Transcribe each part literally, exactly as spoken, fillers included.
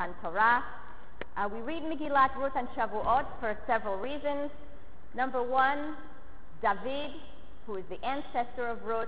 Matan Torah. Uh, we read Megillat Ruth and Shavuot for several reasons. Number one, David, who is the ancestor of Ruth,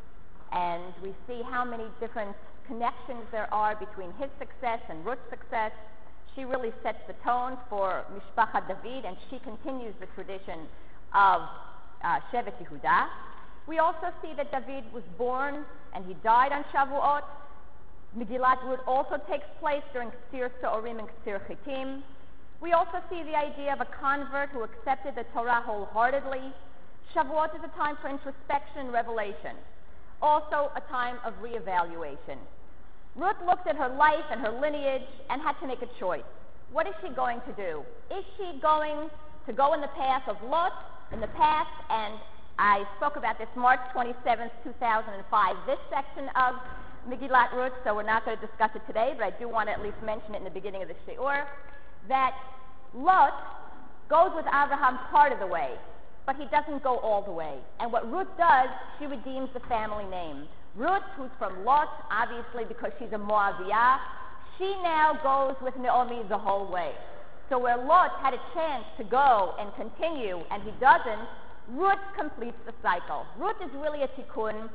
and we see how many different connections there are between his success and Ruth's success. She really sets the tone for Mishpachat David, and she continues the tradition of uh, Shevet Yehuda. We also see that David was born and he died on Shavuot. Megillat Ruth also takes place during Ksir So'orim and Ksir Chitim. We also see the idea of a convert who accepted the Torah wholeheartedly. Shavuot is a time for introspection and revelation, also a time of reevaluation. Ruth looked at her life and her lineage and had to make a choice. What is she going to do? Is she going to go in the path of Lot in the past? And I spoke about this March twenty-seventh, two thousand five, this section of Megillat Ruth, so we're not going to discuss it today, but I do want to at least mention it in the beginning of the shiur, that Lot goes with Abraham part of the way, but he doesn't go all the way. And what Ruth does, she redeems the family name. Ruth, who's from Lot, obviously because she's a Moaviah, she now goes with Naomi the whole way. So where Lot had a chance to go and continue, and he doesn't, Ruth completes the cycle. Ruth is really a tikkun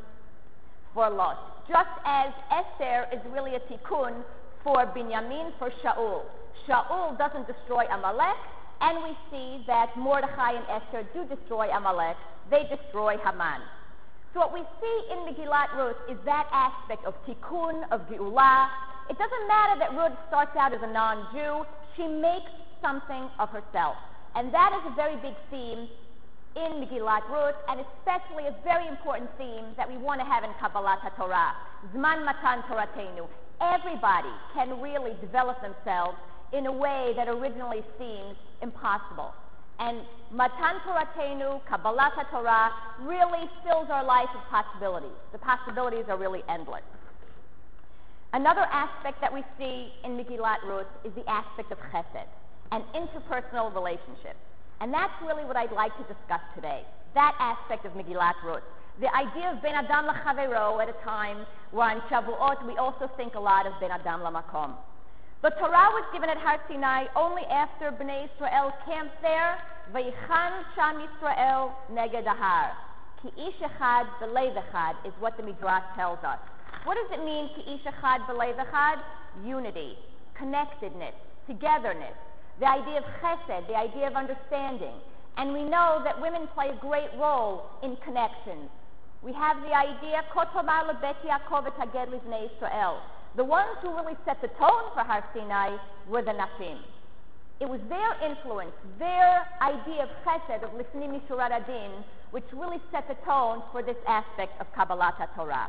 for Lot, just as Esther is really a tikkun for Binyamin, for Shaul. Shaul doesn't destroy Amalek, and we see that Mordechai and Esther do destroy Amalek. They destroy Haman. So what we see in Megillat Ruth is that aspect of tikkun, of Geulah. It doesn't matter that Ruth starts out as a non-Jew. She makes something of herself. And that is a very big theme in Megillat Ruth, and especially a very important theme that we want to have in Kabbalat HaTorah. Zman Matan Toratenu. Everybody can really develop themselves in a way that originally seems impossible. And Matan Toratenu, Kabbalat HaTorah, really fills our life with possibilities. The possibilities are really endless. Another aspect that we see in Megillat Ruth is the aspect of chesed, and interpersonal relationships. And that's really what I'd like to discuss today, that aspect of Megillat Ruth. The idea of Ben Adam L'Chavero at a time where on Shavuot we also think a lot of Ben Adam L'Makom. The Torah was given at Har Sinai only after Bnei Israel camped there. Vayichan Sham Yisrael Neged Ahar. Ki ish echad b'leiv echad is what the Midrash tells us. What does it mean, Ki ish echad b'leiv echad? Unity, connectedness, togetherness. The idea of chesed, the idea of understanding. And we know that women play a great role in connections. We have the idea, Kotomar lebet Yaakov et haged livnei Israel. The ones who really set the tone for Har Sinai were the Nashim. It was their influence, their idea of chesed, of lifnim mishurat adin, which really set the tone for this aspect of Kabbalat HaTorah.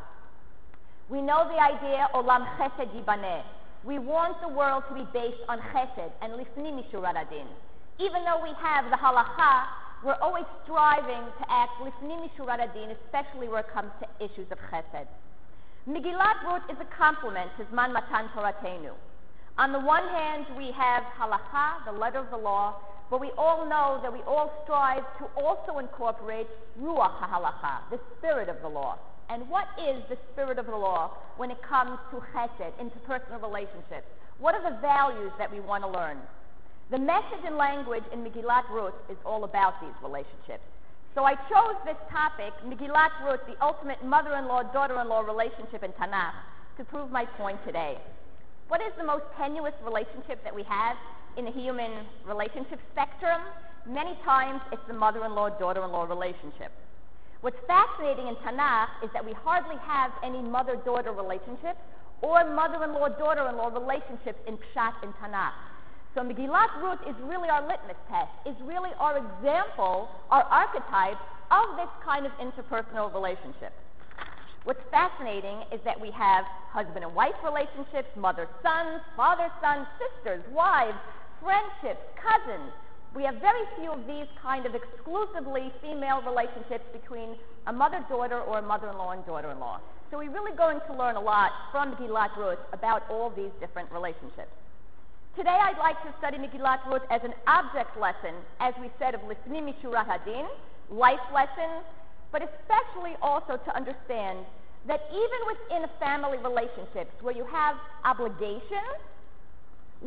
We know the idea, olam chesed yibaneh. We want the world to be based on chesed and lifnim mishurat adin. Even though we have the halacha, we're always striving to act lifnim mishurat adin, especially where it comes to issues of chesed. Megillat Ruth is a complement to Zman Matan Toratenu. On the one hand, we have halacha, the letter of the law, but we all know that we all strive to also incorporate ruach halacha, the spirit of the law. And what is the spirit of the law when it comes to chesed, interpersonal relationships? What are the values that we want to learn? The message and language in Megillat Ruth is all about these relationships. So I chose this topic, Megillat Ruth, the ultimate mother-in-law, daughter-in-law relationship in Tanakh, to prove my point today. What is the most tenuous relationship that we have in the human relationship spectrum? Many times it's the mother-in-law, daughter-in-law relationship. What's fascinating in Tanakh is that we hardly have any mother-daughter relationships or mother-in-law, daughter-in-law relationships in Pshat in Tanakh. So Megillat Ruth is really our litmus test, is really our example, our archetype of this kind of interpersonal relationship. What's fascinating is that we have husband and wife relationships, mother-sons, father-sons, sisters, wives, friendships, cousins. We have very few of these kind of exclusively female relationships between a mother-daughter or a mother-in-law and daughter-in-law. So we're really going to learn a lot from Megillat Ruth about all these different relationships. Today I'd like to study Megillat Ruth as an object lesson, as we said, of Lifnim Mishurat Hadin, life lessons, but especially also to understand that even within family relationships where you have obligations,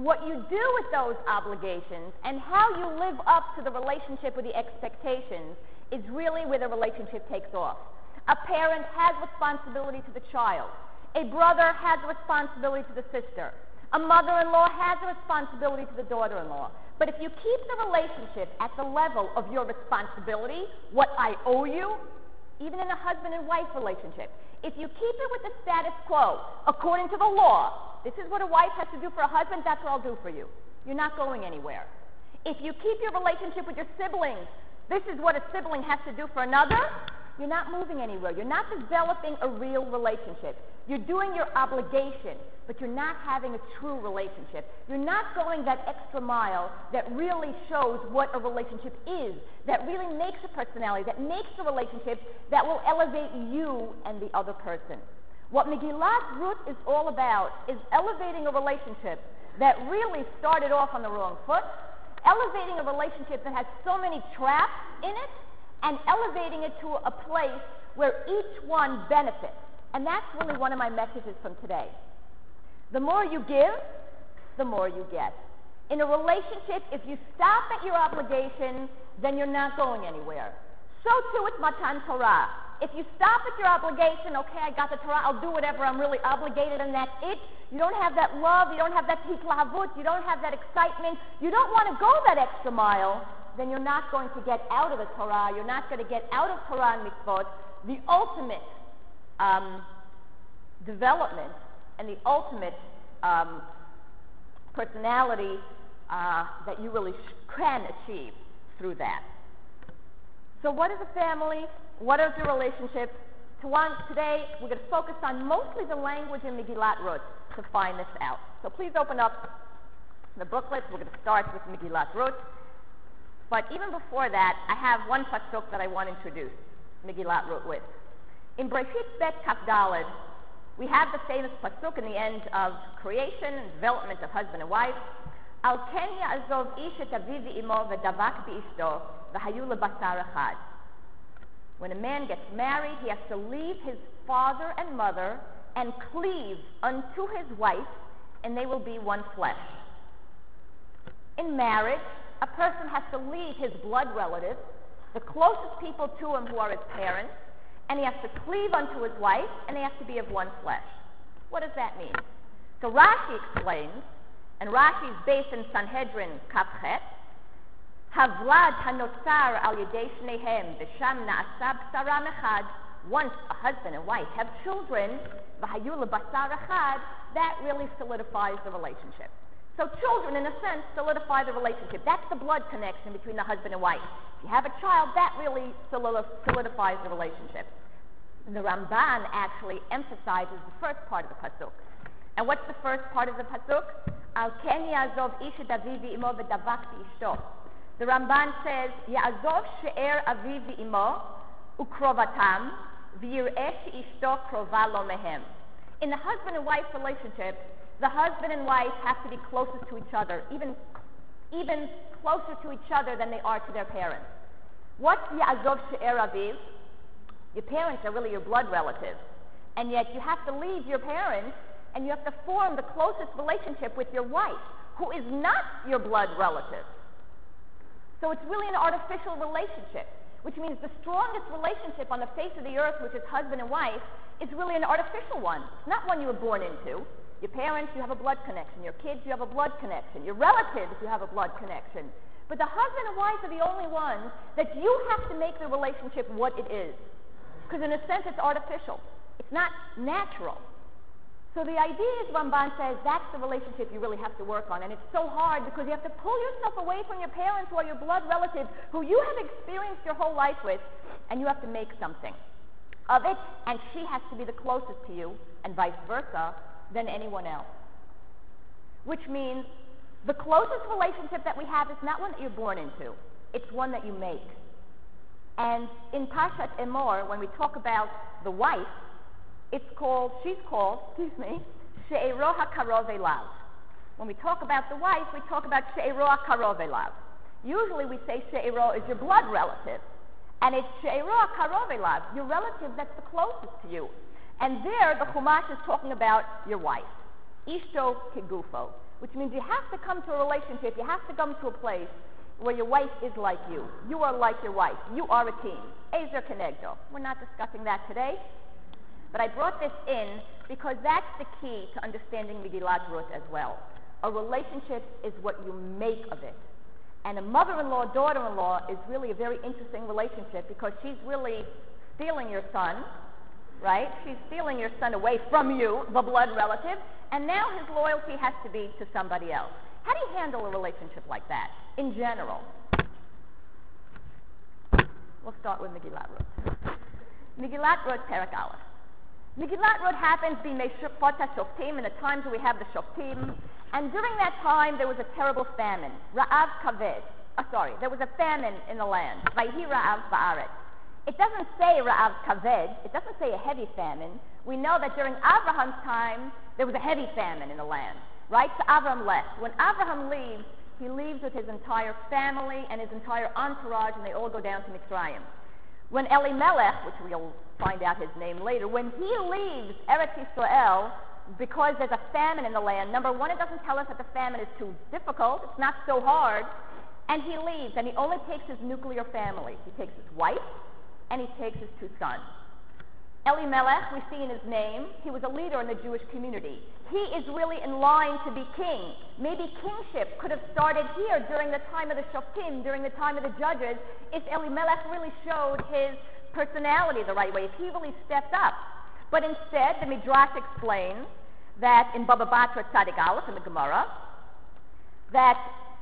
what you do with those obligations and how you live up to the relationship with the expectations is really where the relationship takes off. A parent has responsibility to the child. A brother has a responsibility to the sister. A mother-in-law has a responsibility to the daughter-in-law. But if you keep the relationship at the level of your responsibility, what I owe you, even in a husband and wife relationship, if you keep it with the status quo, according to the law, this is what a wife has to do for a husband, that's what I'll do for you. You're not going anywhere. If you keep your relationship with your siblings, this is what a sibling has to do for another, you're not moving anywhere. You're not developing a real relationship. You're doing your obligation, but you're not having a true relationship. You're not going that extra mile that really shows what a relationship is, that really makes a personality, that makes a relationship that will elevate you and the other person. What Megillat Ruth is all about is elevating a relationship that really started off on the wrong foot, elevating a relationship that has so many traps in it, and elevating it to a place where each one benefits. And that's really one of my messages from today. The more you give, the more you get. In a relationship, if you stop at your obligation, then you're not going anywhere. So too with Matan Torah. If you stop at your obligation, okay, I got the Torah, I'll do whatever I'm really obligated, and that's it. You don't have that love, you don't have that hitlahavut, you don't have that excitement, you don't want to go that extra mile, then you're not going to get out of the Torah, you're not going to get out of Torah and mitzvot, the ultimate um, development and the ultimate um, personality uh, that you really sh- can achieve through that. So what is a family? What is the relationship? To one, today, we're going to focus on mostly the language in Megillat Ruth to find this out. So please open up the booklet. We're going to start with Megillat Ruth. But even before that, I have one pasuk that I want to introduce Megillat Ruth with. In Breshit Bet Kaf Daled, we have the famous pasuk in the end of creation and development of husband and wife. Al ken ya'azov ish et aviv ve'imo v'davak be'ishto v'hayu lebasar echad. When a man gets married, he has to leave his father and mother and cleave unto his wife, and they will be one flesh. In marriage, a person has to leave his blood relatives, the closest people to him who are his parents, and he has to cleave unto his wife, and they have to be of one flesh. What does that mean? So Rashi explains, and Rashi is based in Sanhedrin Kafchet, Havlad hanotzar al yedei shnehem v'sham na'asa b'saram echad. Once a husband and wife have children, v'hayu lebasar echad, that really solidifies the relationship. So children, in a sense, solidify the relationship. That's the blood connection between the husband and wife. If you have a child, that really solidifies the relationship. The Ramban actually emphasizes the first part of the pasuk. And what's the first part of the pasuk? Al ken ya'azov ish et aviv ve'imo v'davak be'ishto. The Ramban says, Ya'azov she'er aviv ve'imo ukrovatam v'yir'eh she'ishto krova lo mehem. In the husband and wife relationship, the husband and wife have to be closest to each other, even, even closer to each other than they are to their parents. What's Ya'azov she'er aviv? Your parents are really your blood relatives. And yet you have to leave your parents and you have to form the closest relationship with your wife, who is not your blood relative. So it's really an artificial relationship, which means the strongest relationship on the face of the earth, which is husband and wife, is really an artificial one. It's not one you were born into. Your parents, you have a blood connection. Your kids, you have a blood connection. Your relatives, you have a blood connection. But the husband and wife are the only ones that you have to make the relationship what it is. Because in a sense, it's artificial. It's not natural. So the idea is, Ramban says, that's the relationship you really have to work on. And it's so hard because you have to pull yourself away from your parents who are your blood relatives, who you have experienced your whole life with, and you have to make something of it, and she has to be the closest to you, and vice versa, than anyone else. Which means the closest relationship that we have is not one that you're born into. It's one that you make. And in Parshat Emor, when we talk about the wife, it's called, she's called, excuse me, She'ero HaKarov Elav. When we talk about the wife, we talk about She'ero HaKarov Elav. Usually we say She'ero is your blood relative. And it's She'ero HaKarov Elav, your relative that's the closest to you. And there, the Chumash is talking about your wife. Ishto kigufo, which means you have to come to a relationship, you have to come to a place where your wife is like you. You are like your wife. You are a team. Ezer kenegdo. We're not discussing that today, but I brought this in because that's the key to understanding Megillat Ruth as well. A relationship is what you make of it. And a mother-in-law, daughter-in-law is really a very interesting relationship because she's really stealing your son, right? She's stealing your son away from you, the blood relative, and now his loyalty has to be to somebody else. How do you handle a relationship like that, in general? We'll start with Megillat Ruth. Megillat Ruth, Perek Aleph. Megillat Ruth happens to be Meshufot HaShoftim, in the times where we have the Shoftim, and during that time there was a terrible famine, Ra'av Kaved. Oh, sorry, there was a famine in the land, Vayhi Ra'av Ba'aretz. It doesn't say Ra'av Kaved, it doesn't say a heavy famine. We know that during Abraham's time, there was a heavy famine in the land, right? So Abraham left. When Abraham leaves, he leaves with his entire family and his entire entourage, and they all go down to Mitzrayim. When Elimelech, which we'll find out his name later, when he leaves Eretz Yisrael, because there's a famine in the land, number one, it doesn't tell us that the famine is too difficult, it's not so hard, and he leaves, and he only takes his nuclear family. He takes his wife, and he takes his two sons. Elimelech, we see in his name, he was a leader in the Jewish community. He is really in line to be king. Maybe kingship could have started here during the time of the Shoftim, during the time of the judges, if Elimelech really showed his personality the right way, if he really stepped up. But instead, the Midrash explains that in Baba Batra Tzadik Aleph in the Gemara, that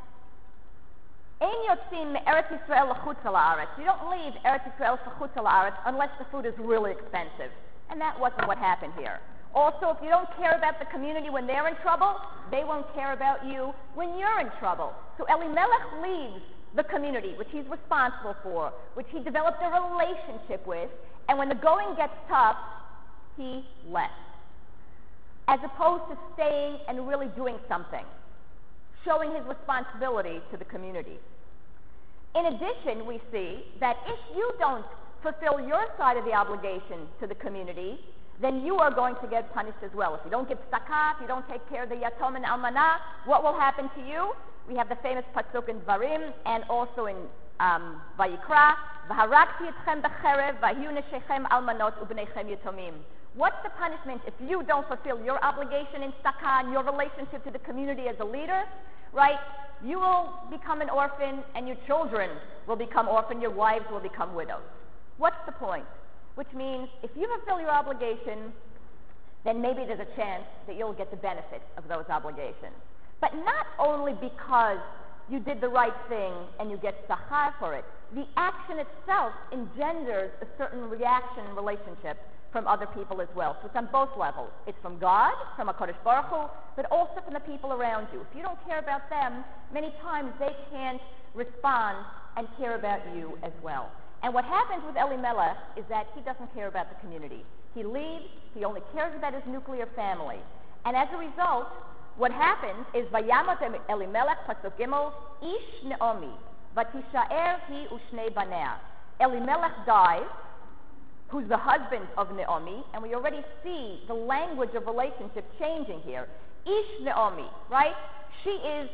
Ein yotzim Eretz Yisrael l'chutz ha'aretz. You don't leave Eretz Yisrael for chutz ha'aretz unless the food is really expensive. And that wasn't what happened here. Also, if you don't care about the community when they're in trouble, they won't care about you when you're in trouble. So Elimelech leaves the community, which he's responsible for, which he developed a relationship with, and when the going gets tough, he left. As opposed to staying and really doing something, showing his responsibility to the community. In addition, we see that if you don't fulfill your side of the obligation to the community, then you are going to get punished as well. If you don't give tzedakah, if you don't take care of the yatom and almanah, what will happen to you? We have the famous pasuk in Dvarim and also in um, Vayikra, V'harakti etchem b'cherev, v'hiyu neshechem almanot u'bneichem yatomim. What's the punishment if you don't fulfill your obligation in tzedakah and your relationship to the community as a leader? Right? You will become an orphan, and your children will become orphan, your wives will become widows. What's the point? Which means, if you fulfill your obligation, then maybe there's a chance that you'll get the benefit of those obligations. But not only because you did the right thing and you get sachar for it. The action itself engenders a certain reaction and relationship from other people as well. So it's on both levels. It's from God, from HaKadosh Baruch Hu, but also from the people around you. If you don't care about them, many times they can't respond and care about you as well. And what happens with Elimelech is that he doesn't care about the community. He leaves, he only cares about his nuclear family. And as a result, what happens is, Vayamot Elimelech, Pasuk Gimel, Ish Naomi, Vatishaer hi u'shnei banea. Elimelech dies, who's the husband of Naomi, and we already see the language of relationship changing here. Ish Naomi, right? She is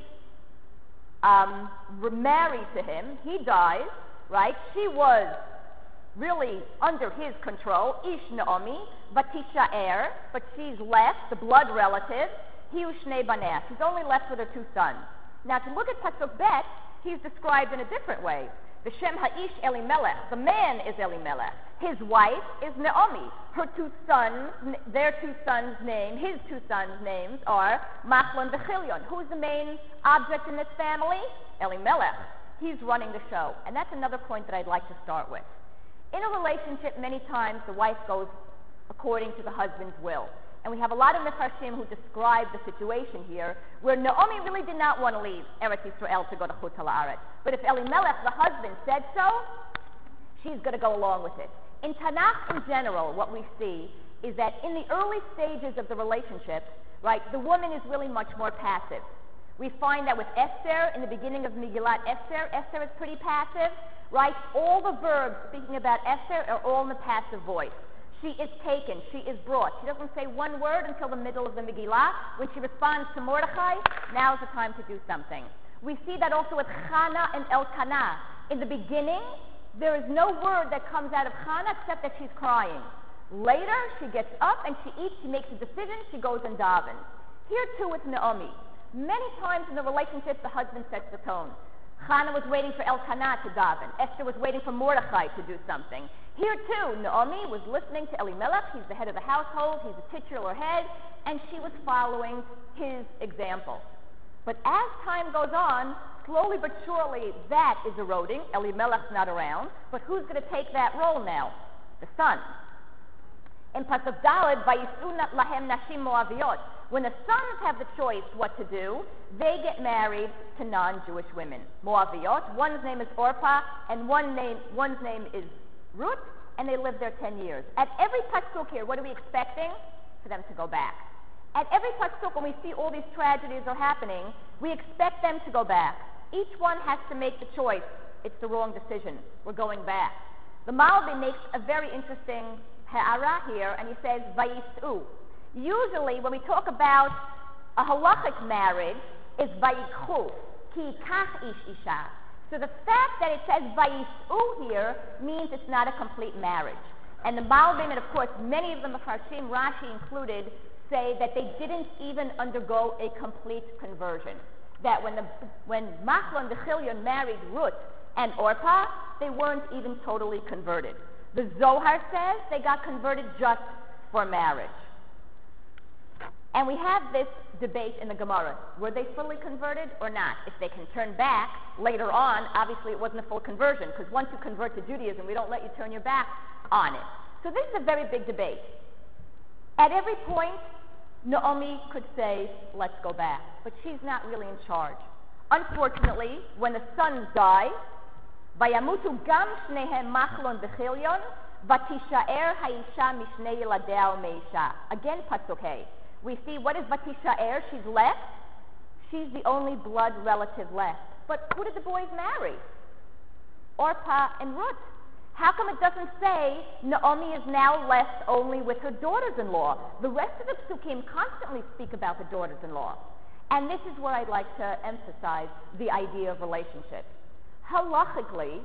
um, married to him. He dies, right? She was really under his control. Ish Naomi, Vatishaer, but she's left, the blood relative. Hi u'shnei banea. She's only left with her two sons. Now, to look at Pasuk Bet, he's described in a different way. The Shem Ha'ish Elimelech. The man is Elimelech. His wife is Naomi. Her two sons, their two sons' names, his two sons' names are Machlon and Chilion. Who's the main object in this family? Elimelech. He's running the show. And that's another point that I'd like to start with. In a relationship, many times the wife goes according to the husband's will. And we have a lot of Mefarshim who describe the situation here, where Naomi really did not want to leave Eretz Yisrael to go to Chutz Ha'aretz. But if Elimelech, the husband, said so, she's going to go along with it. In Tanakh in general, what we see is that in the early stages of the relationship, right, the woman is really much more passive. We find that with Esther, in the beginning of Megillat Esther, Esther is pretty passive, right? All the verbs speaking about Esther are all in the passive voice. She is taken. She is brought. She doesn't say one word until the middle of the Megillah. When she responds to Mordechai, now's the time to do something. We see that also with Chana and Elkanah. In the beginning, there is no word that comes out of Chana except that she's crying. Later, she gets up and she eats, she makes a decision, she goes and davens. Here too with Naomi. Many times in the relationship, the husband sets the tone. Chana was waiting for Elkanah to daven. Esther was waiting for Mordechai to do something. Here too, Naomi was listening to Elimelech. He's the head of the household. He's the titular head. And she was following his example. But as time goes on, slowly but surely, that is eroding. Elimelech's not around. But who's going to take that role now? The son. In Pasuk Daled, Vayisu lahem nashim moaviyot. When the sons have the choice what to do, they get married to non-Jewish women. Moaviyot. One's name is Orpah, and one name, one's name is Ruth, and they live there ten years. At every pasuk here, what are we expecting? For them to go back. At every pasuk, when we see all these tragedies are happening, we expect them to go back. Each one has to make the choice. It's the wrong decision. We're going back. The Malbi makes a very interesting ha'ara here, and he says, Vayisu. Usually, when we talk about a halachic marriage, is Vayikhu, ki kach ish isha. So the fact that it says Vayisu here means it's not a complete marriage. And the Malbim, and of course many of the Mefarshim, Rashi included, say that they didn't even undergo a complete conversion. That when the when Machlon the Chilion married Ruth and Orpah, they weren't even totally converted. The Zohar says they got converted just for marriage. And we have this debate in the Gemara. Were they fully converted or not? If they can turn back later on, obviously it wasn't a full conversion, because once you convert to Judaism, we don't let you turn your back on it. So this is a very big debate. At every point, Naomi could say, let's go back. But she's not really in charge. Unfortunately, when the sons die, Vayamutu gam shnehem machlon v'chilyon, vatishaer haisha mishnei yiladea u'meisha. Again, Pasuk Hey. We see, what is Vatishaer? She's left. She's the only blood relative left. But who did the boys marry? Orpah and Ruth. How come it doesn't say Naomi is now left only with her daughters-in-law? The rest of the psukim constantly speak about the daughters-in-law. And this is where I'd like to emphasize the idea of relationship. Halachically,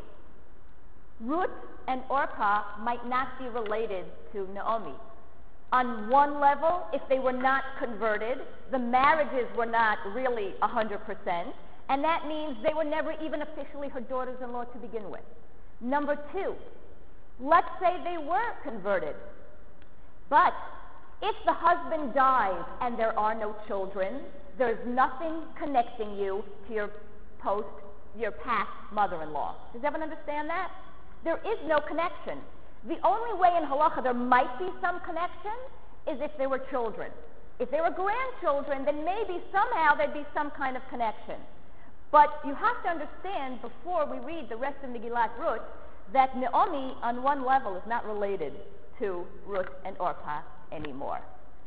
Ruth and Orpah might not be related to Naomi. On one level, if they were not converted, the marriages were not really one hundred percent, and that means they were never even officially her daughters-in-law to begin with. Number two, let's say they were converted, but if the husband dies and there are no children, there's nothing connecting you to your post, your past mother-in-law. Does everyone understand that? There is no connection. The only way in halacha there might be some connection is if there were children. If they were grandchildren, then maybe somehow there'd be some kind of connection. But you have to understand, before we read the rest of Megillat Ruth, that Naomi, on one level, is not related to Ruth and Orpah anymore.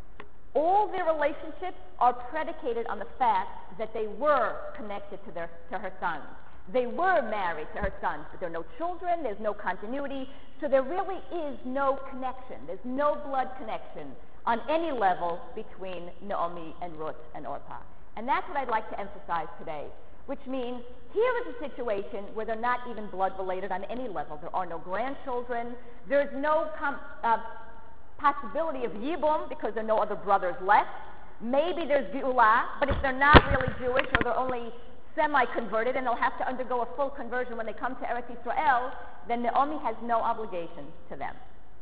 All their relationships are predicated on the fact that they were connected to, their, to her sons. They were married to her sons, but there are no children, there's no continuity, so there really is no connection. There's no blood connection on any level between Naomi and Ruth and Orpah. And that's what I'd like to emphasize today, which means here is a situation where they're not even blood related on any level. There are no grandchildren. There's no com- uh, possibility of yibum because there are no other brothers left. Maybe there's Geulah, but if they're not really Jewish or they're only semi-converted and they'll have to undergo a full conversion when they come to Eretz Yisrael, then Naomi has no obligations to them.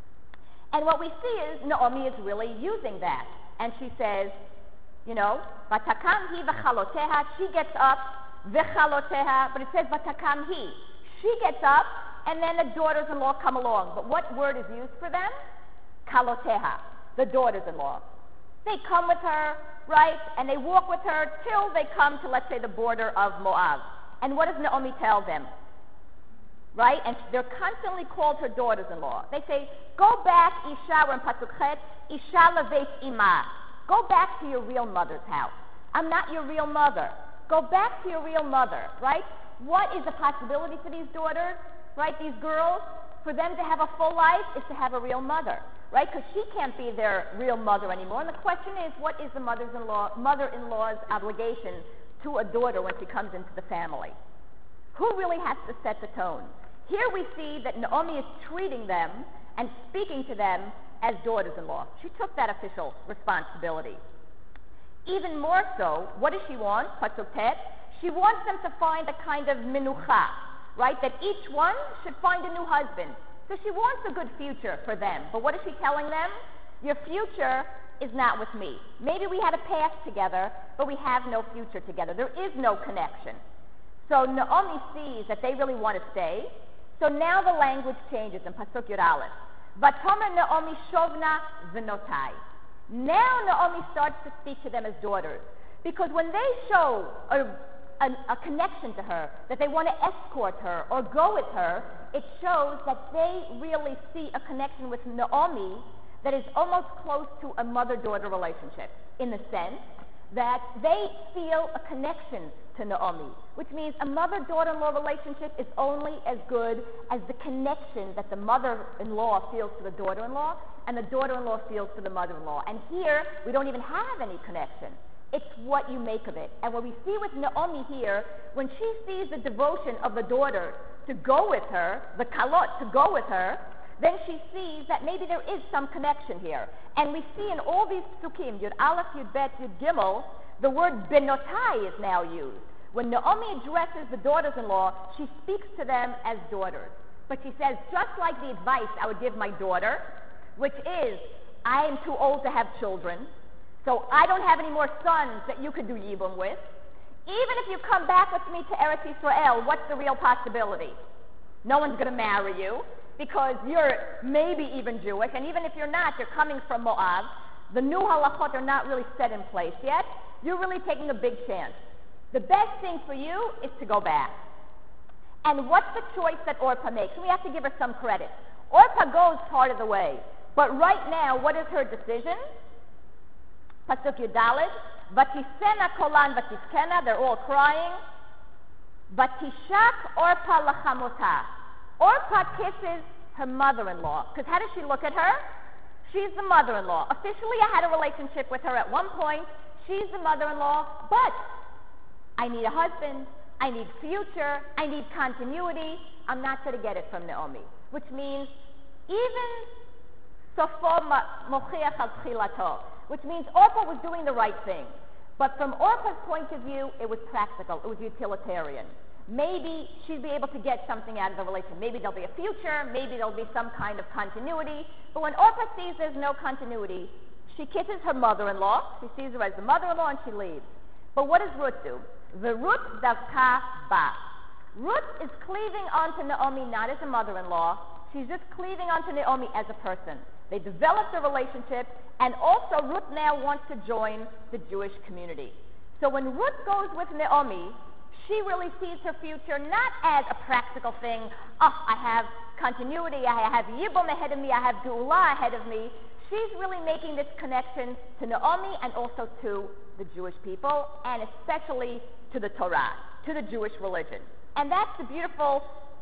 And what we see is Naomi is really using that. And she says, you know, Vatakam hi v'chaloteha, she gets up, v'chaloteha, but it says Vatakam hi. She gets up, and then the daughters-in-law come along. But what word is used for them? Kaloteha, the daughters-in-law. They come with her, right, and they walk with her till they come to, let's say, the border of Moab. And what does Naomi tell them? Right? And they're constantly called her daughters-in-law. They say, go back, Isha, we're in Pasuk Chet, Isha levet ima. Go back to your real mother's house. I'm not your real mother. Go back to your real mother, right? What is the possibility for these daughters, right, these girls? For them to have a full life is to have a real mother. right? Because she can't be their real mother anymore. And the question is, what is the mother's-in-law, mother-in-law's obligation to a daughter when she comes into the family? Who really has to set the tone? Here we see that Naomi is treating them and speaking to them as daughters-in-law. She took that official responsibility. Even more so, what does she want? Pasuk Tet. She wants them to find a kind of minucha, right? That each one should find a new husband. So she wants a good future for them. But what is she telling them? Your future is not with me. Maybe we had a past together, but we have no future together. There is no connection. So Naomi sees that they really want to stay. So now the language changes in Pasuk Yud Aleph. Vatomer Naomi shovna v'notai. Now Naomi starts to speak to them as daughters. Because when they show a, a, a connection to her, that they want to escort her or go with her, it shows that they really see a connection with Naomi that is almost close to a mother-daughter relationship, in the sense that they feel a connection to Naomi, which means a mother-daughter-in-law relationship is only as good as the connection that the mother-in-law feels to the daughter-in-law and the daughter-in-law feels to the mother-in-law. And here, we don't even have any connection. It's what you make of it. And what we see with Naomi here, when she sees the devotion of the daughter to go with her, the kalot to go with her, then she sees that maybe there is some connection here. And we see in all these psukim, Yud Aleph, Yud Bet, Yud Gimel, the word benotai is now used. When Naomi addresses the daughters-in-law, she speaks to them as daughters. But she says, just like the advice I would give my daughter, which is, I am too old to have children, so I don't have any more sons that you could do yibum with. Even if you come back with me to Eretz Yisrael, what's the real possibility? No one's going to marry you, because you're maybe even Jewish, and even if you're not, you're coming from Moab. The new halachot are not really set in place yet. You're really taking a big chance. The best thing for you is to go back. And what's the choice that Orpah makes? We have to give her some credit. Orpah goes part of the way. But right now, what is her decision? Pasuk Yudalid. Vatisena kolan vatiskena. They're all crying. Vatishak Orpah lachamota. Orpah kisses her mother-in-law. Because how does she look at her? She's the mother-in-law. Officially, I had a relationship with her at one point. She's the mother-in-law. But I need a husband. I need future. I need continuity. I'm not going to get it from Naomi. Which means even sofo mochiach al tchilato. Which means Orpah was doing the right thing. But from Orpah's point of view, it was practical. It was utilitarian. Maybe she'd be able to get something out of the relationship. Maybe there'll be a future. Maybe there'll be some kind of continuity. But when Orpah sees there's no continuity, she kisses her mother-in-law. She sees her as the mother-in-law and she leaves. But what does Ruth do? The Ruth davka ba. Ruth is cleaving onto Naomi not as a mother-in-law. She's just cleaving onto Naomi as a person. They developed a relationship, and also Ruth now wants to join the Jewish community. So when Ruth goes with Naomi, she really sees her future not as a practical thing. Oh, I have continuity, I have Yibum ahead of me, I have Geulah ahead of me. She's really making this connection to Naomi and also to the Jewish people, and especially to the Torah, to the Jewish religion. And that's the beautiful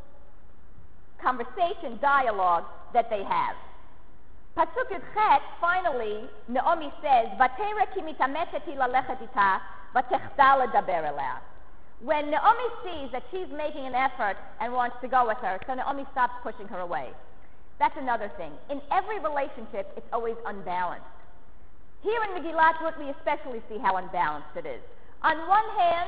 conversation, dialogue that they have. Pasuk Yudchet, finally, Naomi says, "Vatera ki mitametet hi lalechet ita, vatechta ledaber elea." When Naomi sees that she's making an effort and wants to go with her, so Naomi stops pushing her away. That's another thing. In every relationship, it's always unbalanced. Here in Megillat Ruth, we especially see how unbalanced it is. On one hand,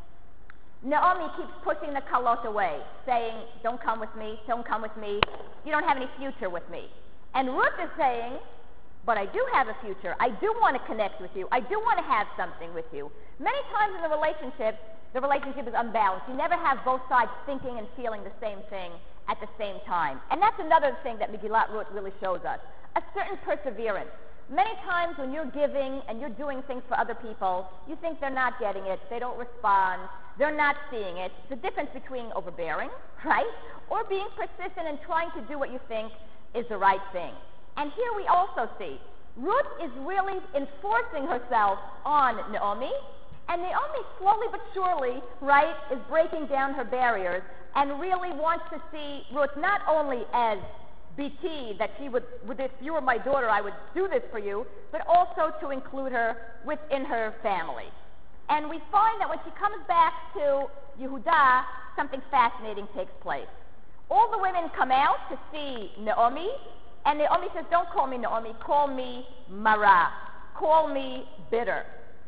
Naomi keeps pushing the kalot away, saying, don't come with me, don't come with me, you don't have any future with me. And Ruth is saying, but I do have a future, I do want to connect with you, I do want to have something with you. Many times in the relationship, the relationship is unbalanced. You never have both sides thinking and feeling the same thing at the same time. And that's another thing that Megillat Ruth really shows us, a certain perseverance. Many times when you're giving and you're doing things for other people, you think they're not getting it, they don't respond, they're not seeing it. It's the difference between overbearing, right, or being persistent and trying to do what you think is the right thing. And here we also see Ruth is really enforcing herself on Naomi, and Naomi slowly but surely, right, is breaking down her barriers and really wants to see Ruth not only as biti, that she would, with if you were my daughter, I would do this for you, but also to include her within her family. And we find that when she comes back to Yehuda, something fascinating takes place. All the women come out to see Naomi, and Naomi says, don't call me Naomi, call me Mara, call me bitter.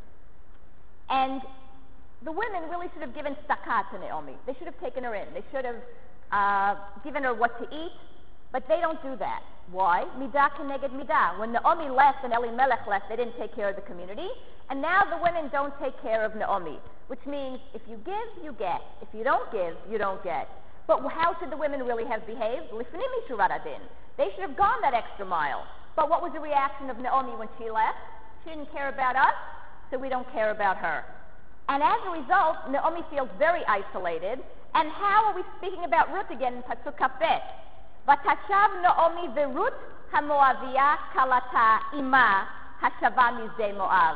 And the women really should have given tzedakah to Naomi. They should have taken her in. They should have uh, given her what to eat, but they don't do that. Why? Midah keneged midah. When Naomi left and Elimelech left, they didn't take care of the community, and now the women don't take care of Naomi, which means if you give, you get. If you don't give, you don't get. But how should the women really have behaved? Lifnim mishurat adin. They should have gone that extra mile. But what was the reaction of Naomi when she left? She didn't care about us, so we don't care about her. And as a result, Naomi feels very isolated. And how are we speaking about Ruth again in Pasuk Kafet? Vatashav Naomi veRuth haMoaviyah kalata ima hashava mizeh Moav.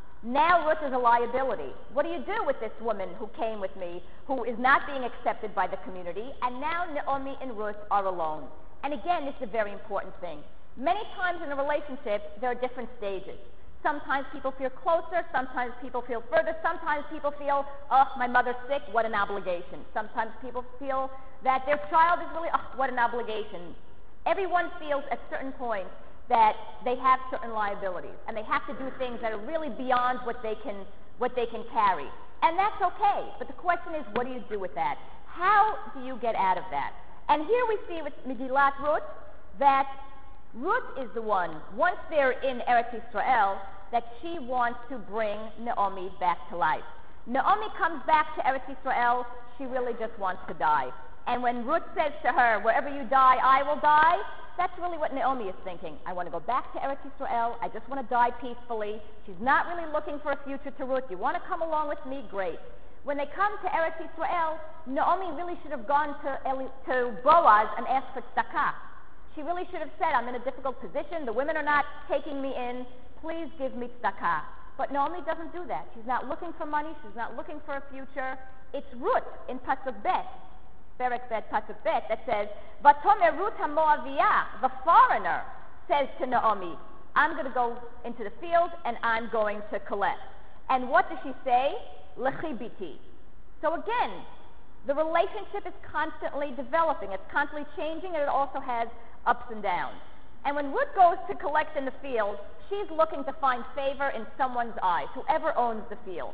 Now Ruth is a liability. What do you do with this woman who came with me, who is not being accepted by the community, and now Naomi and Ruth are alone? And again, this is a very important thing. Many times in a relationship, there are different stages. Sometimes people feel closer, sometimes people feel further, sometimes people feel, oh, my mother's sick, what an obligation. Sometimes people feel that their child is really, oh, what an obligation. Everyone feels at certain points that they have certain liabilities, and they have to do things that are really beyond what they can, what they can carry. And that's okay, but the question is, what do you do with that? How do you get out of that? And here we see with Megillat Ruth that Ruth is the one, once they're in Eretz Yisrael, that she wants to bring Naomi back to life. Naomi comes back to Eretz Yisrael, she really just wants to die. And when Ruth says to her, wherever you die, I will die, that's really what Naomi is thinking. I want to go back to Eretz Yisrael, I just want to die peacefully. She's not really looking for a future to Ruth. You want to come along with me? Great. When they come to Eretz Yisrael, Naomi really should have gone to, Eli, to Boaz and asked for tzedakah. She really should have said, I'm in a difficult position, the women are not taking me in, please give me tzedakah. But Naomi doesn't do that. She's not looking for money, she's not looking for a future. It's Ruth in Pasuk Bet, Perek Bet, Pasuk Bet, that says, Vatomer Ruth HaMoaviyah, the foreigner, says to Naomi, I'm going to go into the field and I'm going to collect. And what does she say? Lechi biti. So again, the relationship is constantly developing, it's constantly changing, and it also has ups and downs. And when Ruth goes to collect in the field, she's looking to find favor in someone's eyes, whoever owns the field.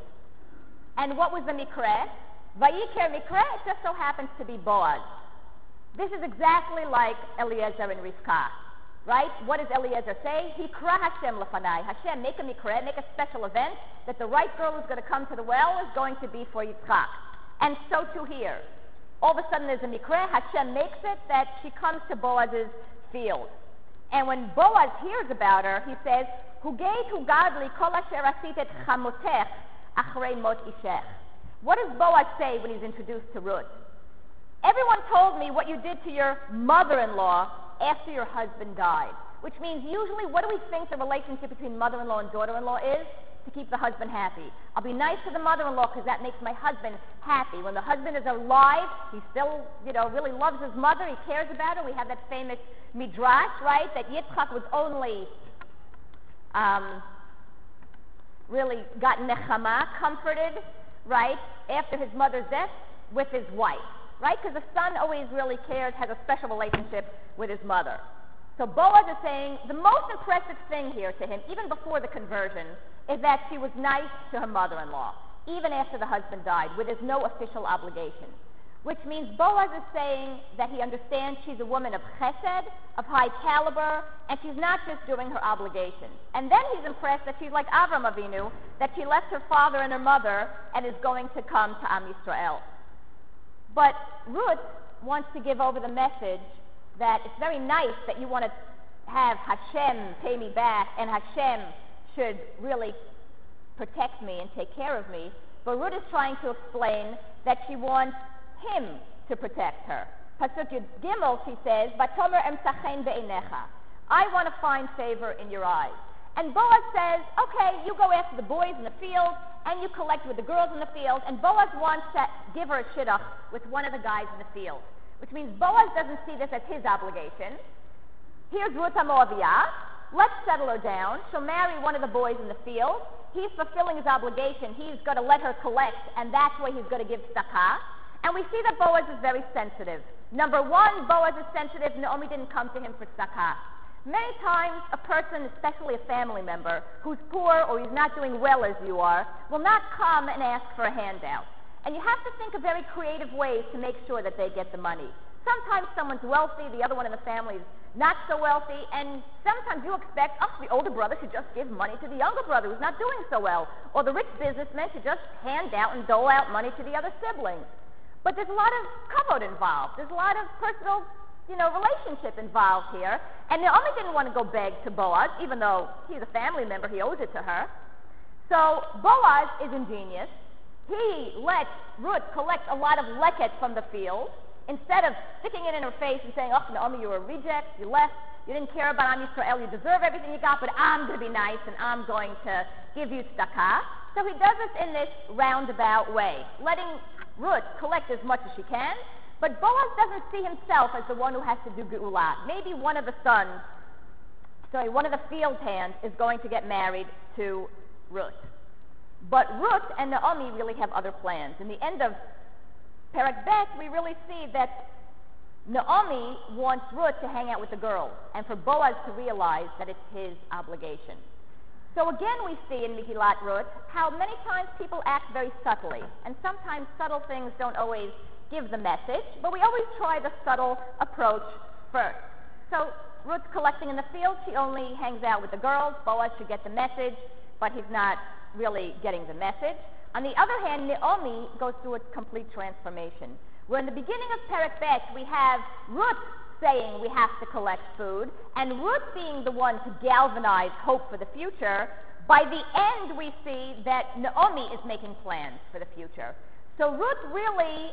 And what was the mikra? Vayiker mikra, it just so happens to be Boaz. This is exactly like Eliezer and Rivka, right? What does Eliezer say? Hikra Hashem lefanai. Hashem, make a mikra, make a special event, that the right girl who's going to come to the well is going to be for Yitzchak. And so too here. All of a sudden there's a mikra, Hashem makes it that she comes to Boaz's field. And when Boaz hears about her, he says, Hugeit hugadli kol asher asit et chamotech achrei mot ishech. What does Boaz say when he's introduced to Ruth? Everyone told me what you did to your mother-in-law after your husband died. Which means usually, what do we think the relationship between mother-in-law and daughter-in-law is? To keep the husband happy. I'll be nice to the mother-in-law because that makes my husband happy. When the husband is alive, he still, you know, really loves his mother. He cares about her. We have that famous midrash, right, that Yitzchak was only um, really got nechama, comforted, right, after his mother's death with his wife, right? Because the son always really cares, has a special relationship with his mother. So Boaz is saying the most impressive thing here to him, even before the conversion, is that she was nice to her mother-in-law, even after the husband died, where there's no official obligation. Which means Boaz is saying that he understands she's a woman of chesed, of high caliber, and she's not just doing her obligations. And then he's impressed that she's like Avram Avinu, that she left her father and her mother and is going to come to Am Yisrael. But Ruth wants to give over the message that it's very nice that you want to have Hashem pay me back, and Hashem should really protect me and take care of me. But Ruth is trying to explain that she wants him to protect her. Pasuk Yud Gimel, she says, "Vatomer emsachen be'einecha." I want to find favor in your eyes. And Boaz says, okay, you go after the boys in the field, and you collect with the girls in the field, and Boaz wants to give her a shidduch with one of the guys in the field. Which means Boaz doesn't see this as his obligation. Here's Ruth HaMoaviyah. Let's settle her down. She'll marry one of the boys in the field. He's fulfilling his obligation. He's going to let her collect, and that's why he's going to give tzedakah. And we see that Boaz is very sensitive. Number one, Boaz is sensitive. Naomi didn't come to him for tzedakah. Many times, a person, especially a family member, who's poor or he's not doing well as you are, will not come and ask for a handout. And you have to think of very creative ways to make sure that they get the money. Sometimes someone's wealthy, the other one in the family is not so wealthy, and sometimes you expect, oh, the older brother should just give money to the younger brother who's not doing so well, or the rich businessman should just hand out and dole out money to the other sibling. But there's a lot of kavod involved. There's a lot of personal, you know, relationship involved here. And Naomi didn't want to go beg to Boaz, even though he's a family member, he owes it to her. So Boaz is ingenious. He lets Ruth collect a lot of leket from the field, instead of sticking it in her face and saying, oh, Naomi, you're a reject, you left, you didn't care about Am Yisrael, you deserve everything you got, but I'm going to be nice and I'm going to give you tzedakah. So he does this in this roundabout way, letting Ruth collect as much as she can, but Boaz doesn't see himself as the one who has to do geula. Maybe one of the sons, sorry, one of the field hands is going to get married to Ruth. But Ruth and Naomi really have other plans. In the end of Perek Bet, we really see that Naomi wants Ruth to hang out with the girls and for Boaz to realize that it's his obligation. So again, we see in Megillat Ruth how many times people act very subtly, and sometimes subtle things don't always give the message, but we always try the subtle approach first. So Ruth's collecting in the field, she only hangs out with the girls. Boaz should get the message, but he's not really getting the message. On the other hand, Naomi goes through a complete transformation, where in the beginning of Perek Bet, we have Ruth saying we have to collect food, and Ruth being the one to galvanize hope for the future. By the end, we see that Naomi is making plans for the future. So Ruth really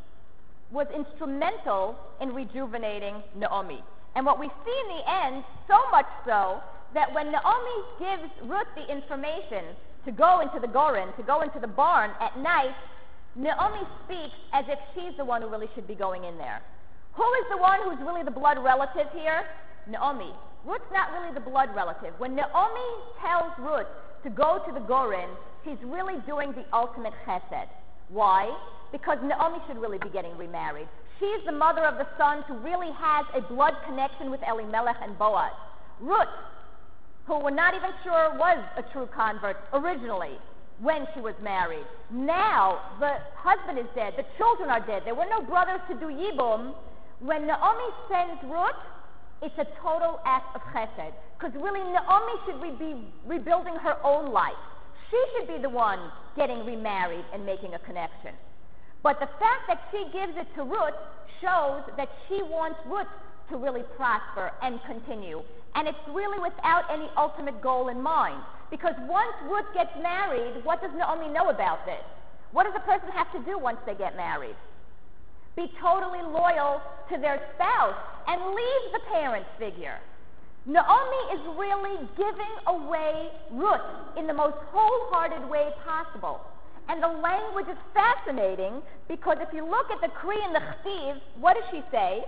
was instrumental in rejuvenating Naomi. And what we see in the end, so much so, that when Naomi gives Ruth the information to go into the Goren, to go into the barn at night, Naomi speaks as if she's the one who really should be going in there. Who is the one who's really the blood relative here? Naomi. Ruth's not really the blood relative. When Naomi tells Ruth to go to the Goren, she's really doing the ultimate chesed. Why? Because Naomi should really be getting remarried. She's the mother of the sons who really has a blood connection with Elimelech and Boaz. Ruth, who we're not even sure was a true convert originally when she was married. Now, the husband is dead, the children are dead, there were no brothers to do yibum. When Naomi sends Ruth, it's a total act of chesed, because really Naomi should re- be rebuilding her own life. She should be the one getting remarried and making a connection. But the fact that she gives it to Ruth shows that she wants Ruth to really prosper and continue. And it's really without any ultimate goal in mind. Because once Ruth gets married, what does Naomi know about this? What does a person have to do once they get married? Be totally loyal to their spouse and leave the parent figure. Naomi is really giving away Ruth in the most wholehearted way possible. And the language is fascinating because if you look at the Kri and the Chtiv, what does she say?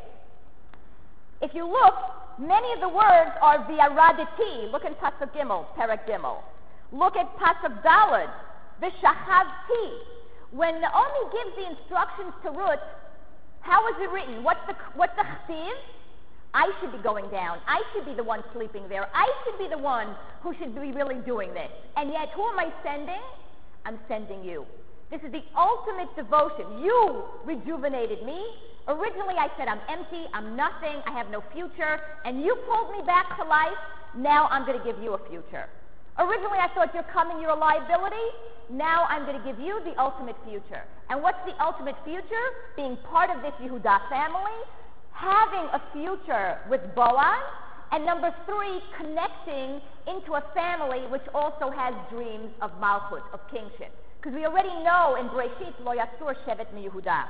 If you look, many of the words are v'yaraditi. Look in Pasuk Gimel, Perek Gimel. Look at Pasuk Daled, v'shachavti. When Naomi gives the instructions to Ruth, how is it written? What's the what's the Chtiv? I should be going down. I should be the one sleeping there. I should be the one who should be really doing this. And yet, who am I sending? I'm sending you. This is the ultimate devotion. You rejuvenated me. Originally, I said I'm empty, I'm nothing, I have no future, and you pulled me back to life. Now I'm going to give you a future. Originally, I thought you're coming, you're a liability. Now I'm going to give you the ultimate future. And what's the ultimate future? Being part of this Yehuda family, having a future with Boaz, and number three, connecting into a family which also has dreams of malchut, of kingship. Because we already know in Breshit, Lo Yatsur Shevet MiYehuda.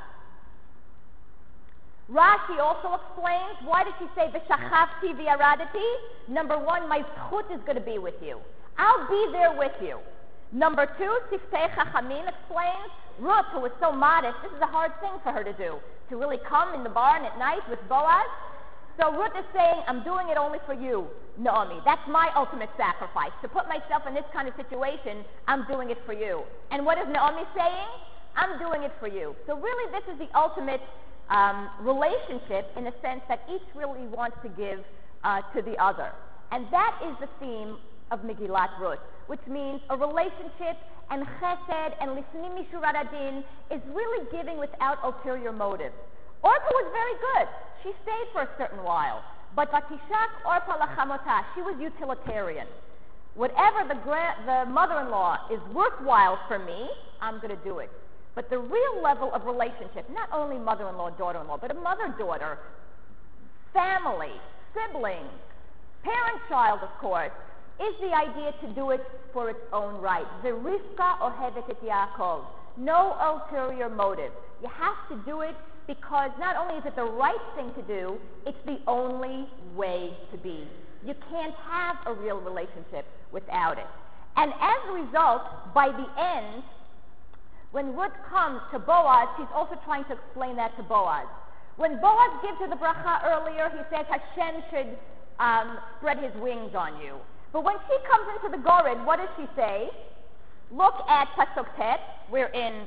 Rashi also explains, why did she say v'shachavti v'yaraditi? Number one, my zchut is going to be with you. I'll be there with you. Number two, Siftei Chachamim explains, Ruth, who was so modest, this is a hard thing for her to do, to really come in the barn at night with Boaz. So Ruth is saying, I'm doing it only for you, Naomi. That's my ultimate sacrifice. To put myself in this kind of situation, I'm doing it for you. And what is Naomi saying? I'm doing it for you. So really this is the ultimate um, relationship in the sense that each really wants to give uh, to the other. And that is the theme of Megillat Ruth, which means a relationship and chesed and lifnim mishurat adin is really giving without ulterior motive. Orpah was very good. She stayed for a certain while. But Vatishak Orpah lachamotah, she was utilitarian. Whatever the, gra- the mother-in-law is worthwhile for me, I'm going to do it. But the real level of relationship, not only mother-in-law, daughter-in-law, but a mother-daughter, family, sibling, parent-child, of course, is the idea to do it for its own right. The Rivka ohevet et Yaakov. No ulterior motive. You have to do it because not only is it the right thing to do, it's the only way to be. You can't have a real relationship without it. And as a result, by the end, when Ruth comes to Boaz, she's also trying to explain that to Boaz. When Boaz gives her the bracha earlier, he says Hashem should um, spread his wings on you. But when she comes into the Gored, what does she say? Look at Pasuk Tet. We're in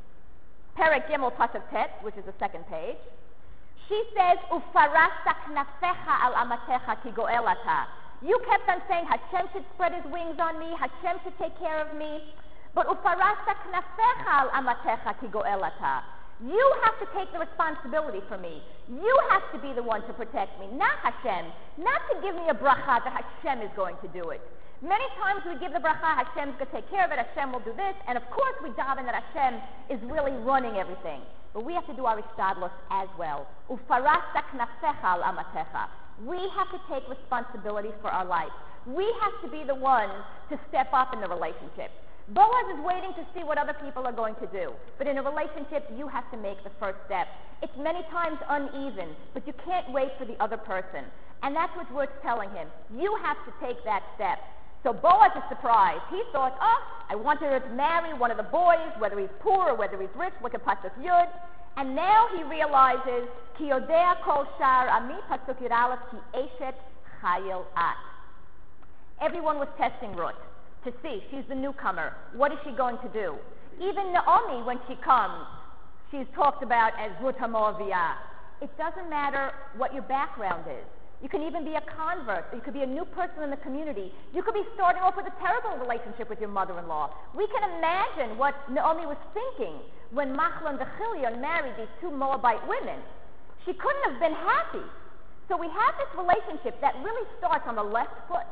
Perek Gimel Pasuk Tet, which is the second page. She says, Ufarasta knafecha al amatecha ki goel ata. You kept on saying Hashem should spread his wings on me, Hashem should take care of me. But Ufarasta knafecha al amatecha ki goel ata. You have to take the responsibility for me. You have to be the one to protect me, not Hashem. Not to give me a bracha that Hashem is going to do it. Many times we give the bracha, Hashem's going to take care of it, Hashem will do this, and of course we daven that Hashem is really running everything. But we have to do our ishtadlos as well. Ufarasta knafecha al amatecha. We have to take responsibility for our life. We have to be the ones to step up in the relationship. Boaz is waiting to see what other people are going to do. But in a relationship, you have to make the first step. It's many times uneven, but you can't wait for the other person. And that's what Ruth's telling him. You have to take that step. So Boaz is surprised. He thought, oh, I wanted her to marry one of the boys, whether he's poor or whether he's rich, look at Pasuk Yud. And now he realizes, Ki yodea kol shar ami Pasuk Yud Aleph ki eshet chayil at. Everyone was testing Ruth to see. She's the newcomer. What is she going to do? Even Naomi, when she comes, she's talked about as Ruth HaMoaviyah. It doesn't matter what your background is. You can even be a convert. You could be a new person in the community. You could be starting off with a terrible relationship with your mother-in-law. We can imagine what Naomi was thinking when Machlon and Chilion married these two Moabite women. She couldn't have been happy. So we have this relationship that really starts on the left foot.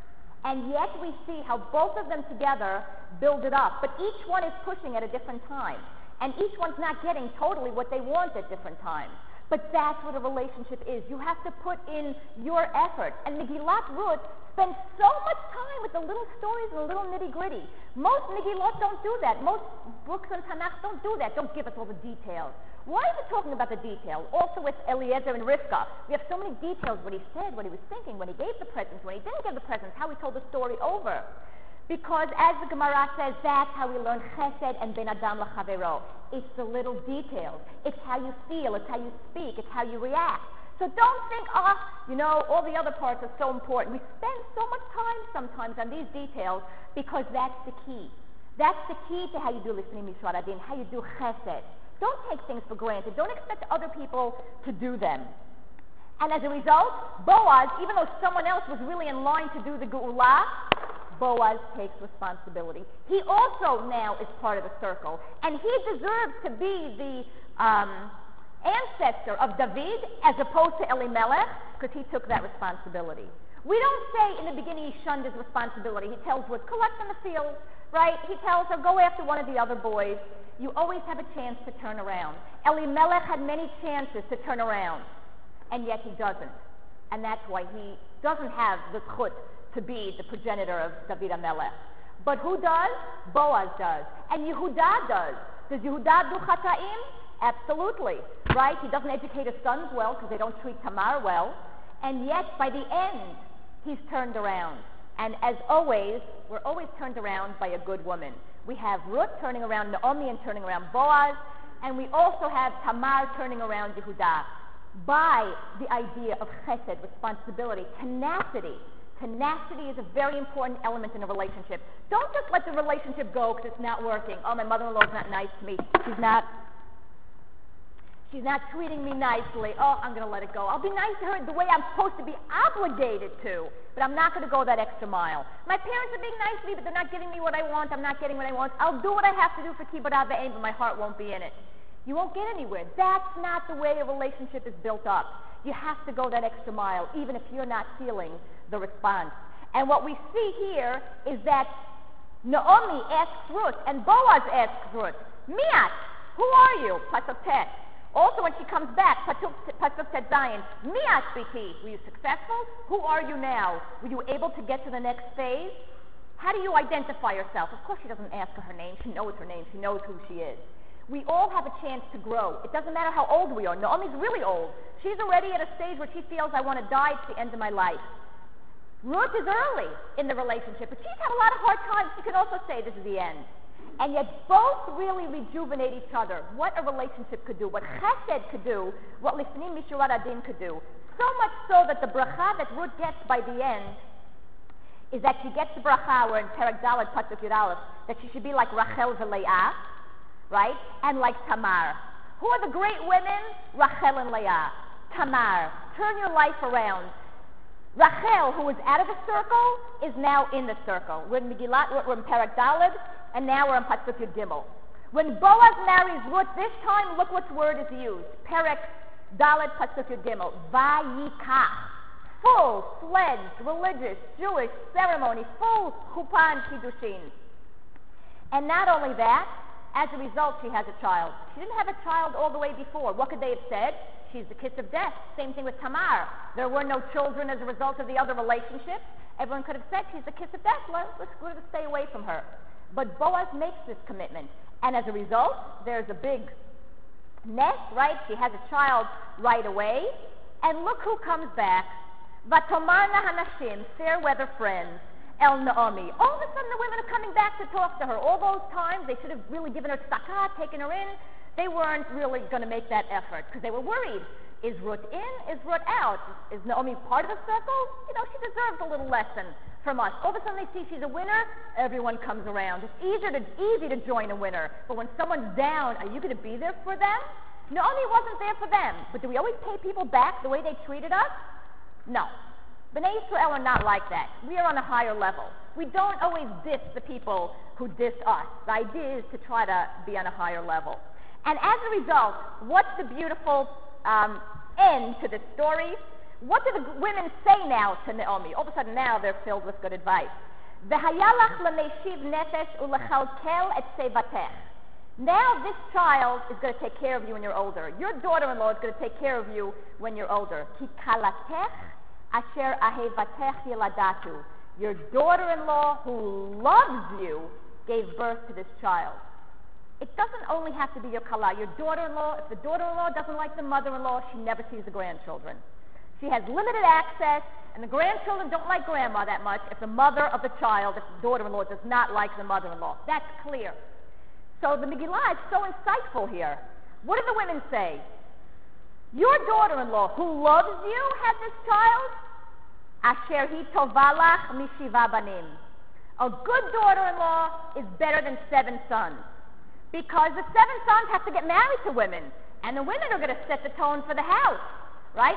And yet we see how both of them together build it up. But each one is pushing at a different time. And each one's not getting totally what they want at different times. But that's what a relationship is. You have to put in your effort. And Megillat Ruth spends so much time with the little stories and the little nitty-gritty. Most Megillot don't do that. Most books on Tanakh don't do that. Don't give us all the details. Why is it talking about the detail? Also with Eliezer and Rivka, we have so many details, what he said, what he was thinking, when he gave the presents, when he didn't give the presents, how he told the story over. Because as the Gemara says, that's how we learn chesed and ben adam lachavero. It's the little details. It's how you feel. It's how you speak. It's how you react. So don't think, ah, oh, you know, all the other parts are so important. We spend so much time sometimes on these details because that's the key. That's the key to how you do lifnim mishurat adin, how you do chesed. Don't take things for granted. Don't expect other people to do them. And as a result, Boaz, even though someone else was really in line to do the Geula, Boaz takes responsibility. He also now is part of the circle. And he deserves to be the um, ancestor of David as opposed to Elimelech because he took that responsibility. We don't say in the beginning he shunned his responsibility. He tells Ruth, collect in the field, right? He tells her, go after one of the other boys. You always have a chance to turn around. Elimelech had many chances to turn around, and yet he doesn't. And that's why he doesn't have the chut to be the progenitor of David HaMelech. But who does? Boaz does. And Yehudah does. Does Yehudah do chataim? Absolutely. Right? He doesn't educate his sons well because they don't treat Tamar well. And yet, by the end, he's turned around. And as always, we're always turned around by a good woman. We have Ruth turning around Naomi and turning around Boaz, and we also have Tamar turning around Yehudah. by the idea of chesed, responsibility, tenacity. Tenacity is a very important element in a relationship. Don't just let the relationship go because it's not working. Oh, my mother-in-law's not nice to me. She's not, she's not treating me nicely. Oh, I'm going to let it go. I'll be nice to her the way I'm supposed to be obligated to, but I'm not going to go that extra mile. My parents are being nice to me, but they're not giving me what I want. I'm not getting what I want. I'll do what I have to do for kibbud av v'em, but my heart won't be in it. You won't get anywhere. That's not the way a relationship is built up. You have to go that extra mile, even if you're not feeling the response. And what we see here is that Naomi asks Ruth, and Boaz asks Ruth, Miat, who are you? Pasuk Tet. Also, when she comes back, Pasuk Tet Zayin, Miat Biti, were you successful? Who are you now? Were you able to get to the next phase? How do you identify yourself? Of course, she doesn't ask her her name. She knows her name. She knows who she is. We all have a chance to grow. It doesn't matter how old we are. Naomi's really old. She's already at a stage where she feels, I want to die. It's the end of my life. Ruth is early in the relationship, but she's had a lot of hard times. She can also say this is the end. And yet both really rejuvenate each other. What a relationship could do, what chesed could do, what lifnim mishurat adin could do. So much so that the bracha that Ruth gets by the end is that she gets the bracha, we're in Perek Daled, Pasuk Yud Aleph, that she should be like Rachel v'Leah, right? And like Tamar. Who are the great women? Rachel and Leah. Tamar. Turn your life around. Rachel, who was out of the circle, is now in the circle. We're in Megillat, we're in Perek Daled, and now we're in Pasuk Yud Gimel. When Boaz marries Ruth, this time, look what word is used. Perek Daled, Pasuk Yud Gimel. Vayikach. Full-fledged, religious, Jewish ceremony, full chuppah and kiddushin. And not only that, as a result, she has a child. She didn't have a child all the way before. What could they have said? She's the kiss of death. Same thing with Tamar. There were no children as a result of the other relationships. Everyone could have said she's the kiss of death. Let's, let's, let's stay away from her. But Boaz makes this commitment. And as a result, there's a big nest, right? She has a child right away. And look who comes back. Vatomarna hanashim, fair weather friends. El Naomi. All of a sudden the women are coming back to talk to her. All those times they should have really given her tzedakah, taken her in. They weren't really going to make that effort because they were worried. Is Ruth in? Is Ruth out? Is Naomi part of the circle? You know, she deserves a little lesson from us. All of a sudden they see she's a winner, everyone comes around. It's easier to, easy to join a winner. But when someone's down, are you going to be there for them? Naomi wasn't there for them. But do we always pay people back the way they treated us? No. B'nai Yisrael are not like that. We are on a higher level. We don't always diss the people who diss us. The idea is to try to be on a higher level. And as a result, what's the beautiful um, end to this story? What do the women say now to Naomi? All of a sudden now they're filled with good advice. V'hayalach l'meishiv nefesh u'lechalkel et sevatech. Now this child is going to take care of you when you're older. Your daughter-in-law is going to take care of you when you're older. Ki kalatech asher ahevatech yiladatu. Your daughter-in-law who loves you gave birth to this child. It doesn't only have to be your kala. Your daughter-in-law, if the daughter-in-law doesn't like the mother-in-law, she never sees the grandchildren. She has limited access, and the grandchildren don't like grandma that much if the mother of the child, if the daughter-in-law does not like the mother-in-law. That's clear. So the Megillah is so insightful here. What do the women say? Your daughter-in-law who loves you had this child? Asher hi tovalach mishiva banim. A good daughter-in-law is better than seven sons. Because the seven sons have to get married to women. And the women are going to set the tone for the house. Right?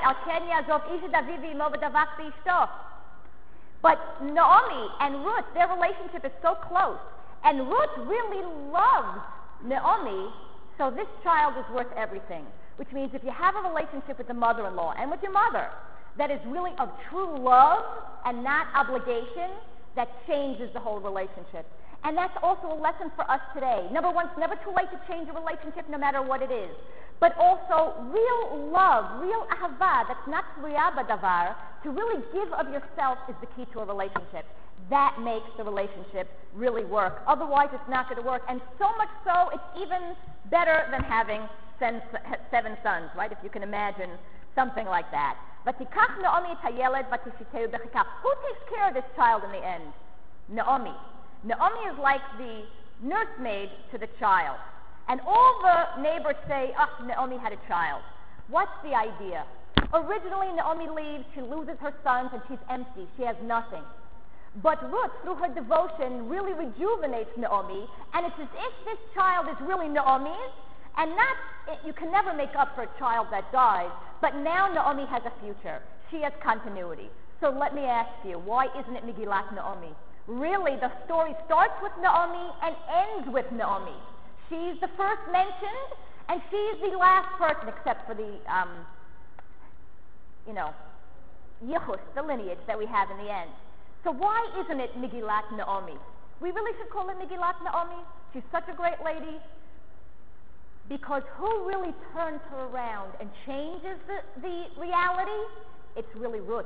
But Naomi and Ruth, their relationship is so close. And Ruth really loves Naomi, so this child is worth everything. Which means if you have a relationship with the mother-in-law and with your mother that is really of true love and not obligation, that changes the whole relationship. And that's also a lesson for us today. Number one, it's never too late to change a relationship no matter what it is. But also, real love, real ahava, that's not tluya b'davar, to really give of yourself is the key to a relationship. That makes the relationship really work. Otherwise, it's not going to work. And so much so, it's even better than having seven, seven sons, right? If you can imagine something like that. V'tikach Naomi et hayeled v'tishiteu b'chikach. Who takes care of this child in the end? Naomi. Naomi is like the nursemaid to the child. And all the neighbors say, oh, Naomi had a child. What's the idea? Originally, Naomi leaves, she loses her sons, and she's empty. She has nothing. But Ruth, through her devotion, really rejuvenates Naomi, and it's as if this child is really Naomi's, and not, you can never make up for a child that dies, but now Naomi has a future. She has continuity. So let me ask you, why isn't it Megillat Naomi? Really, the story starts with Naomi and ends with Naomi. She's the first mentioned, and she's the last person, except for the, um, you know, Yichus, the lineage that we have in the end. So why isn't it Megillat Naomi? We really should call it Megillat Naomi. She's such a great lady. Because who really turns her around and changes the, the reality? It's really Ruth.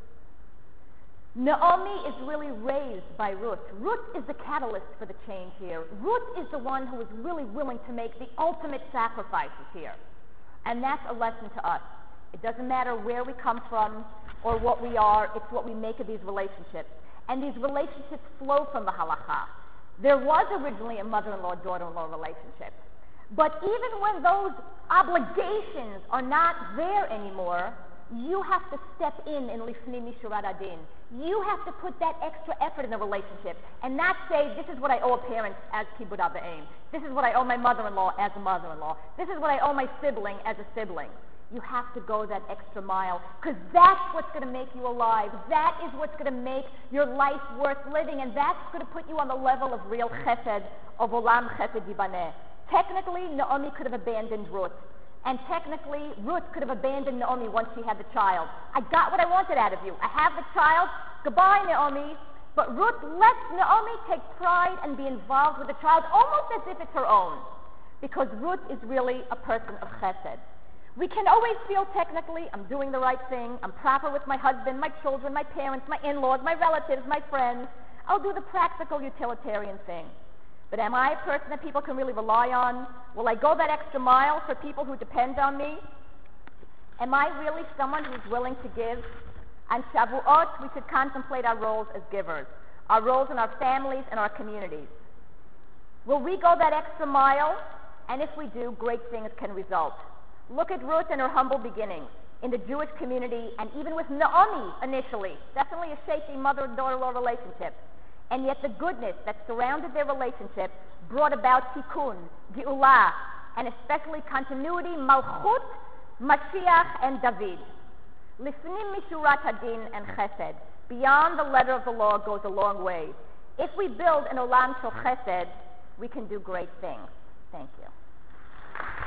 Naomi is really raised by Ruth. Ruth is the catalyst for the change here. Ruth is the one who is really willing to make the ultimate sacrifices here. And that's a lesson to us. It doesn't matter where we come from or what we are, it's what we make of these relationships. And these relationships flow from the halakha. There was originally a mother-in-law, daughter-in-law relationship. But even when those obligations are not there anymore, you have to step in in lifnei mishurat adin. You have to put that extra effort in the relationship and not say, this is what I owe a parent as kibbud av v'em. This is what I owe my mother-in-law as a mother-in-law. This is what I owe my sibling as a sibling. You have to go that extra mile, because that's what's going to make you alive. That is what's going to make your life worth living, and that's going to put you on the level of real chesed, of olam chesed yibaneh. Technically, Naomi could have abandoned Ruth. And technically, Ruth could have abandoned Naomi once she had the child. I got what I wanted out of you. I have the child. Goodbye, Naomi. But Ruth lets Naomi take pride and be involved with the child almost as if it's her own. Because Ruth is really a person of chesed. We can always feel technically, I'm doing the right thing. I'm proper with my husband, my children, my parents, my in-laws, my relatives, my friends. I'll do the practical utilitarian thing. But am I a person that people can really rely on? Will I go that extra mile for people who depend on me? Am I really someone who's willing to give? On Shavuot, we should contemplate our roles as givers, our roles in our families and our communities. Will we go that extra mile? And if we do, great things can result. Look at Ruth and her humble beginnings in the Jewish community, and even with Naomi initially, definitely a shaky mother-daughter-in-law relationship. And yet the goodness that surrounded their relationship brought about tikkun, geula, and especially continuity, malchut, Mashiach, and David. Lifnim mishurat hadin and chesed. Beyond the letter of the law goes a long way. If we build an olam shel chesed, we can do great things. Thank you.